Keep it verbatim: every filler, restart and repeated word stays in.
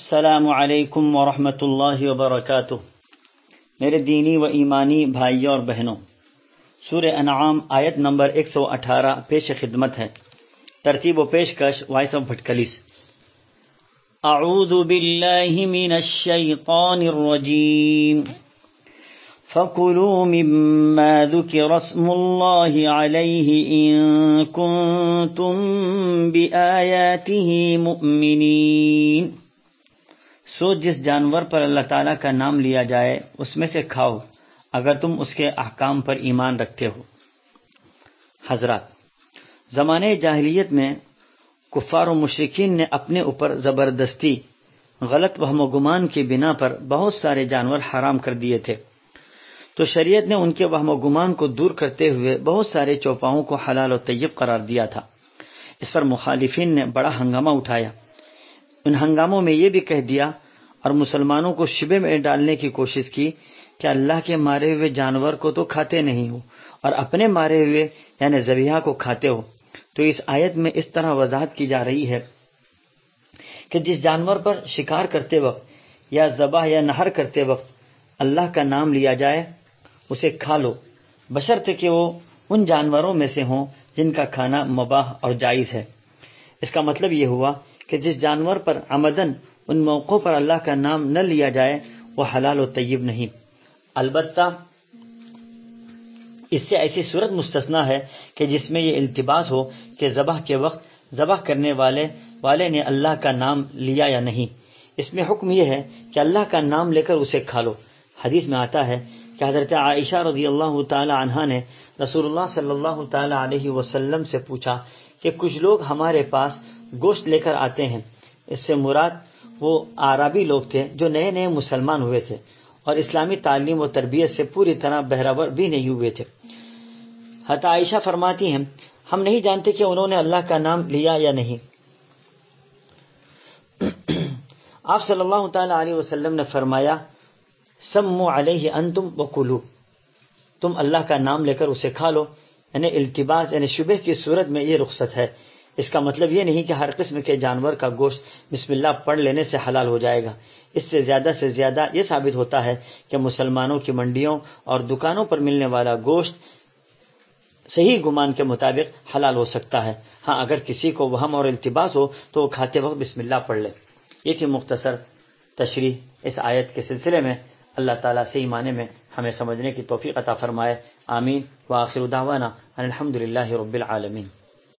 السلام علیکم ورحمۃ اللہ وبرکاتہ۔ میرے دینی و ایمانی بھائیوں اور بہنوں، سورہ انعام آیت نمبر ایک سو اٹھارہ پیش خدمت ہے۔ ترتیب و پیشکش وائس آف بھٹکلیس۔ اعوذ باللہ من الشیطان الرجیم، فَكُلُوا مِمَّا ذُكِرَ اسْمُ اللَّهِ عَلَيْهِ إِن كُنتُم بِآيَاتِهِ مُؤْمِنِينَ۔ سو جس جانور پر اللہ تعالیٰ کا نام لیا جائے اس میں سے کھاؤ اگر تم اس کے احکام پر ایمان رکھتے ہو۔ حضرات، زمانے جاہلیت میں کفار و مشرکین نے اپنے اوپر زبردستی غلط وہم و گمان کی بنا پر بہت سارے جانور حرام کر دیے تھے، تو شریعت نے ان کے وہم و گمان کو دور کرتے ہوئے بہت سارے چوپاؤں کو حلال و طیب قرار دیا تھا۔ اس پر مخالفین نے بڑا ہنگامہ اٹھایا۔ ان ہنگاموں میں یہ بھی کہہ دیا اور مسلمانوں کو شبے میں ڈالنے کی کوشش کی کہ اللہ کے مارے ہوئے جانور کو تو کھاتے نہیں ہو اور اپنے مارے ہوئے یعنی ذبیحہ کو کھاتے ہو۔ تو اس آیت میں اس طرح وضاحت کی جا رہی ہے کہ جس جانور پر شکار کرتے وقت یا ذبح یا نہر کرتے وقت اللہ کا نام لیا جائے اسے کھا لو، بشرطے کہ وہ ان جانوروں میں سے ہوں جن کا کھانا مباح اور جائز ہے۔ اس کا مطلب یہ ہوا کہ جس جانور پر عمدن ان موقعوں پر اللہ کا نام نہ لیا جائے وہ حلال و طیب نہیں۔ البتہ اس سے ایسی صورت مستثنا ہے کہ جس میں یہ التباس ہو کہ ذبح کے وقت ذبح کرنے والے والے نے اللہ کا نام لیا یا نہیں۔ اس میں حکم یہ ہے کہ اللہ کا نام لے کر اسے کھا لو۔ حدیث میں آتا ہے کہ حضرت عائشہ رضی اللہ تعالی عنہا نے رسول اللہ صلی اللہ تعالی علیہ وسلم سے پوچھا کہ کچھ لوگ ہمارے پاس گوشت لے کر آتے ہیں۔ اس سے مراد وہ عربی لوگ تھے جو نئے نئے مسلمان ہوئے تھے اور اسلامی تعلیم و تربیت سے پوری طرح بہرور بھی نہیں ہوئے تھے۔ حضرت عائشہ فرماتی ہیں ہم نہیں جانتے کہ انہوں نے اللہ کا نام لیا یا نہیں۔ آپ صلی اللہ تعالی علیہ وسلم نے فرمایا سموا علیہ انتم وکلوا، تم اللہ کا نام لے کر اسے کھا لو، یعنی التباس یعنی شبہ کی صورت میں یہ رخصت ہے۔ اس کا مطلب یہ نہیں کہ ہر قسم کے جانور کا گوشت بسم اللہ پڑھ لینے سے حلال ہو جائے گا۔ اس سے زیادہ سے زیادہ یہ ثابت ہوتا ہے کہ مسلمانوں کی منڈیوں اور دکانوں پر ملنے والا گوشت صحیح گمان کے مطابق حلال ہو سکتا ہے۔ ہاں اگر کسی کو وہم اور التباس ہو تو وہ کھاتے وقت بسم اللہ پڑھ لے۔ یہ تھی مختصر تشریح اس آیت کے سلسلے میں۔ اللہ تعالیٰ صحیح معنی میں ہمیں سمجھنے کی توفیق عطا فرمائے۔ آمین۔ وآخر دعوانا ان الحمد للہ رب العالمین۔